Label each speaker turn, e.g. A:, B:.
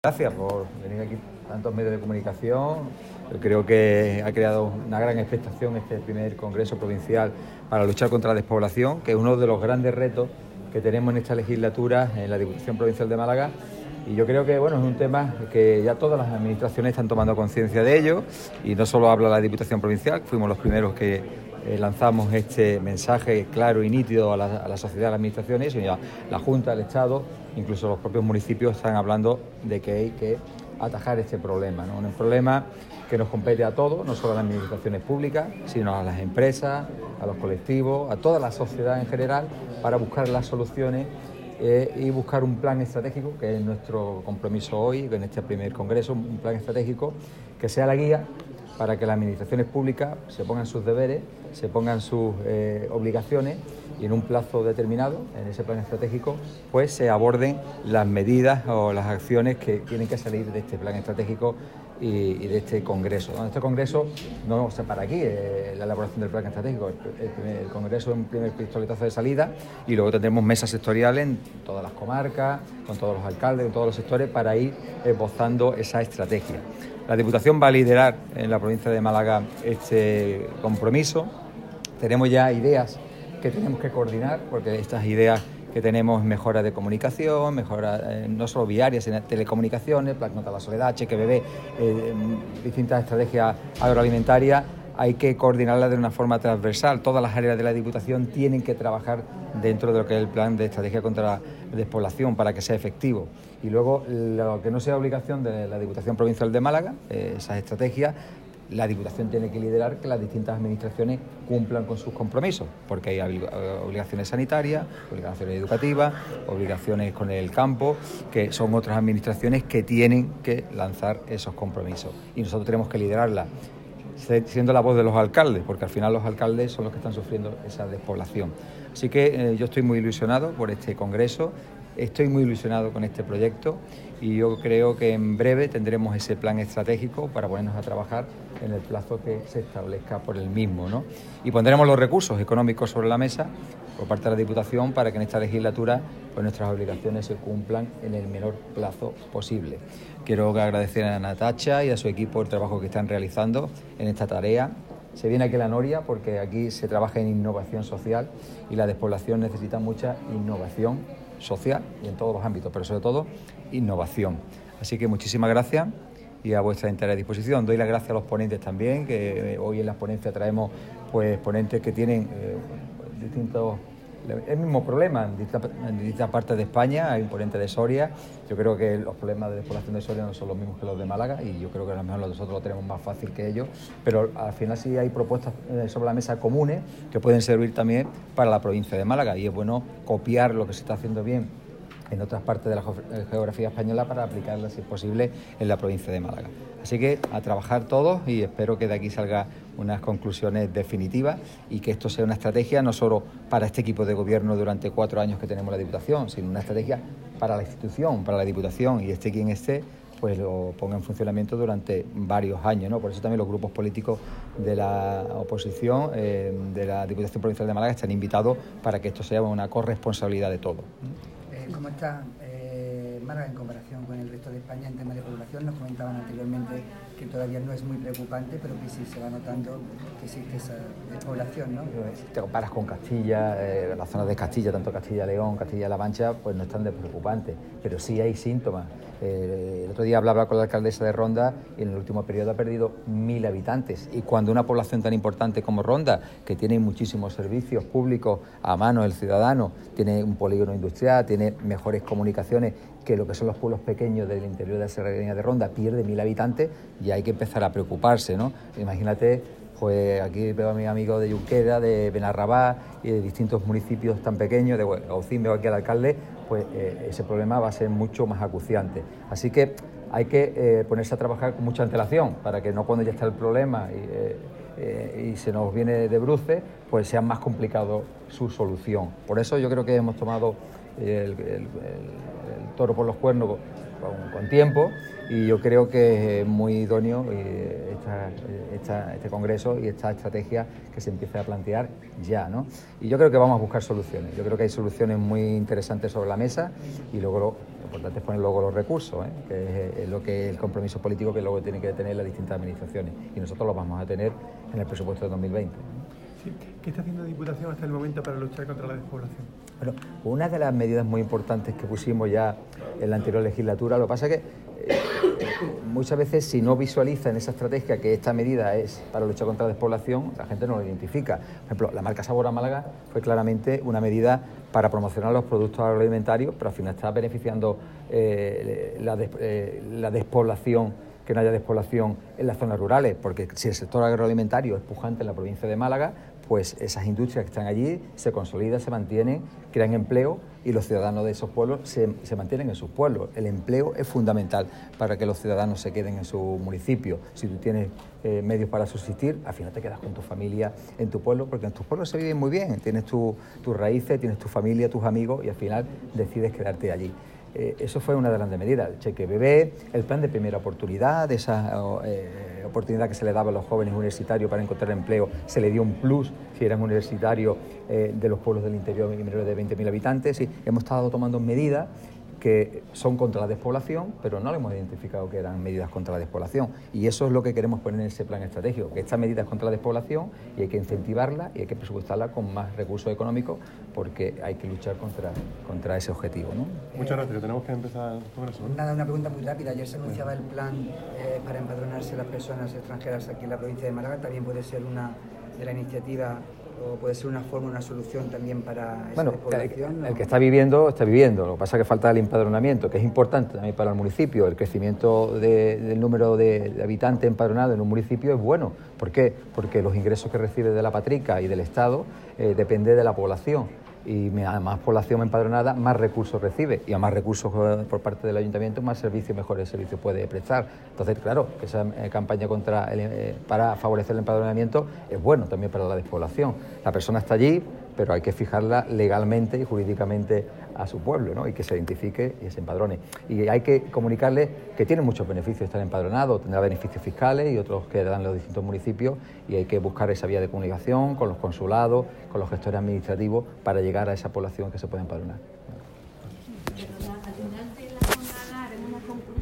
A: Gracias por venir aquí, tantos medios de comunicación. Yo creo que ha creado una gran expectación este primer Congreso Provincial para luchar contra la despoblación, que es uno de los grandes retos que tenemos en esta legislatura en la Diputación Provincial de Málaga. Y yo creo que es un tema que ya todas las administraciones están tomando conciencia de ello, y no solo habla la Diputación Provincial, fuimos los primeros que lanzamos este mensaje claro y nítido a la sociedad, a las administraciones, sino la Junta, el Estado, incluso los propios municipios están hablando de que hay que atajar este problema, ¿no? Un problema que nos compete a todos, no solo a las administraciones públicas, sino a las empresas, a los colectivos, a toda la sociedad en general, para buscar las soluciones y buscar un plan estratégico, que es nuestro compromiso hoy, en este primer congreso, un plan estratégico que sea la guía para que las administraciones públicas se pongan sus deberes, se pongan sus obligaciones, y en un plazo determinado, en ese plan estratégico, pues se aborden las medidas o las acciones que tienen que salir de este plan estratégico y de este congreso. Este congreso no se para aquí, la elaboración del plan estratégico. El congreso es un primer pistoletazo de salida, y luego tendremos mesas sectoriales en todas las comarcas, con todos los alcaldes, en todos los sectores, para ir esbozando esa estrategia. La Diputación va a liderar en la provincia de Málaga este compromiso. Tenemos ya ideas que tenemos que coordinar, porque estas ideas que tenemos, mejora de comunicación, mejora no solo viarias, sino telecomunicaciones, Plan contra la Soledad, HQBB, distintas estrategias agroalimentarias, hay que coordinarlas de una forma transversal. Todas las áreas de la Diputación tienen que trabajar dentro de lo que es el plan de estrategia contra la despoblación para que sea efectivo. Y luego, lo que no sea obligación de la Diputación Provincial de Málaga, esas estrategias, la Diputación tiene que liderar que las distintas administraciones cumplan con sus compromisos, porque hay obligaciones sanitarias, obligaciones educativas, obligaciones con el campo, que son otras administraciones que tienen que lanzar esos compromisos. Y nosotros tenemos que liderarlas, siendo la voz de los alcaldes, porque al final los alcaldes son los que están sufriendo esa despoblación. Así que yo estoy muy ilusionado por este congreso, estoy muy ilusionado con este proyecto, y yo creo que en breve tendremos ese plan estratégico para ponernos a trabajar en el plazo que se establezca por el mismo, ¿no? Y pondremos los recursos económicos sobre la mesa por parte de la Diputación para que en esta legislatura pues nuestras obligaciones se cumplan en el menor plazo posible. Quiero agradecer a Natacha y a su equipo el trabajo que están realizando en esta tarea. Se viene aquí a la Noria porque aquí se trabaja en innovación social, y la despoblación necesita mucha innovación social y en todos los ámbitos, pero sobre todo innovación. Así que muchísimas gracias y a vuestra entera disposición. Doy las gracias a los ponentes también, que hoy en las ponencias traemos pues ponentes que tienen distintos... El mismo problema en distintas partes de España. Hay un ponente de Soria. Yo creo que los problemas de despoblación de Soria no son los mismos que los de Málaga, y yo creo que a lo mejor nosotros lo tenemos más fácil que ellos, pero al final sí hay propuestas sobre la mesa comunes que pueden servir también para la provincia de Málaga, y es bueno copiar lo que se está haciendo bien en otras partes de la geografía española para aplicarla, si es posible, en la provincia de Málaga. Así que a trabajar todos, y espero que de aquí salgan unas conclusiones definitivas, y que esto sea una estrategia no solo para este equipo de gobierno durante 4 años que tenemos la Diputación, sino una estrategia para la institución, para la Diputación, y esté quien esté, pues lo ponga en funcionamiento durante varios años, ¿no? Por eso también los grupos políticos de la oposición de la Diputación Provincial de Málaga están invitados para que esto sea una corresponsabilidad de todos.
B: ¿Cómo está Málaga en comparación con el resto de España en temas de población? Nos comentaban anteriormente que todavía no es muy preocupante, pero que sí se va notando que existe esa despoblación, ¿no?
A: Si te comparas con Castilla, las zonas de Castilla, tanto Castilla-León, Castilla-La Mancha, pues no están de preocupantes, pero sí hay síntomas. El otro día hablaba con la alcaldesa de Ronda, y en el último periodo ha perdido 1.000 habitantes. Y cuando una población tan importante como Ronda, que tiene muchísimos servicios públicos a mano del ciudadano, tiene un polígono industrial, tiene mejores comunicaciones que lo que son los pueblos pequeños del interior de la Serranía de Ronda, pierde 1.000 habitantes, y hay que empezar a preocuparse, ¿no? Imagínate, pues aquí veo a mis amigos de Junquera, de Benarrabá y de distintos municipios tan pequeños, de Gaucín, veo aquí al alcalde, pues ese problema va a ser mucho más acuciante. Así que hay que ponerse a trabajar con mucha antelación, para que no, cuando ya está el problema y se nos viene de bruces, pues sea más complicado su solución. Por eso yo creo que hemos tomado el toro por los cuernos con tiempo, y yo creo que es muy idóneo este congreso y esta estrategia que se empieza a plantear ya, ¿no? Y yo creo que vamos a buscar soluciones. Yo creo que hay soluciones muy interesantes sobre la mesa, y luego lo importante es poner luego los recursos, que es lo que el compromiso político que luego tienen que tener las distintas administraciones, y nosotros lo vamos a tener en el presupuesto de 2020.
C: Sí. ¿Qué está haciendo Diputación hasta el momento para luchar contra la despoblación?
A: Bueno, una de las medidas muy importantes que pusimos ya en la anterior legislatura, lo que pasa es que muchas veces, si no visualiza en esa estrategia que esta medida es para luchar contra la despoblación, la gente no lo identifica. Por ejemplo, la marca Sabor a Málaga fue claramente una medida para promocionar los productos agroalimentarios, pero al final está beneficiando la despoblación, que no haya despoblación en las zonas rurales, porque si el sector agroalimentario es pujante en la provincia de Málaga, pues esas industrias que están allí se consolidan, se mantienen, crean empleo, y los ciudadanos de esos pueblos se mantienen en sus pueblos. El empleo es fundamental para que los ciudadanos se queden en su municipio. Si tú tienes medios para subsistir, al final te quedas con tu familia en tu pueblo, porque en tus pueblos se vive muy bien, tienes tus raíces, tienes tu familia, tus amigos, y al final decides quedarte allí. Eso fue una de las medidas, el cheque bebé, el plan de primera oportunidad, de esa oportunidad que se le daba a los jóvenes universitarios para encontrar empleo, se le dio un plus si eran universitarios de los pueblos del interior menores de 20.000 habitantes, y hemos estado tomando medidas que son contra la despoblación, pero no le hemos identificado que eran medidas contra la despoblación, y eso es lo que queremos poner en ese plan estratégico, que esta medida es contra la despoblación y hay que incentivarla y hay que presupuestarla con más recursos económicos, porque hay que luchar contra ese objetivo, ¿no?
C: Muchas gracias, que tenemos que empezar con eso, ¿no?
B: Nada, una pregunta muy rápida. Ayer se anunciaba el plan para empadronarse las personas extranjeras aquí en la provincia de Málaga. También puede ser una de la iniciativa, o puede ser una forma, una solución también para esa despoblación.
A: El que está viviendo, está viviendo. Lo que pasa es que falta el empadronamiento, que es importante también para el municipio. El crecimiento del número de habitantes empadronados en un municipio es bueno. ¿Por qué? Porque los ingresos que recibe de la Patrica y del Estado depende de la población. Y a más población empadronada, más recursos recibe, y a más recursos por parte del ayuntamiento, más servicios, mejores servicios puede prestar. Entonces, claro, que esa campaña para favorecer el empadronamiento es bueno también para la despoblación. La persona está allí, pero hay que fijarla legalmente y jurídicamente a su pueblo, ¿no? Y que se identifique y se empadrone. Y hay que comunicarle que tiene muchos beneficios estar empadronado, tendrá beneficios fiscales y otros que dan los distintos municipios, y hay que buscar esa vía de comunicación con los consulados, con los gestores administrativos, para llegar a esa población que se puede empadronar.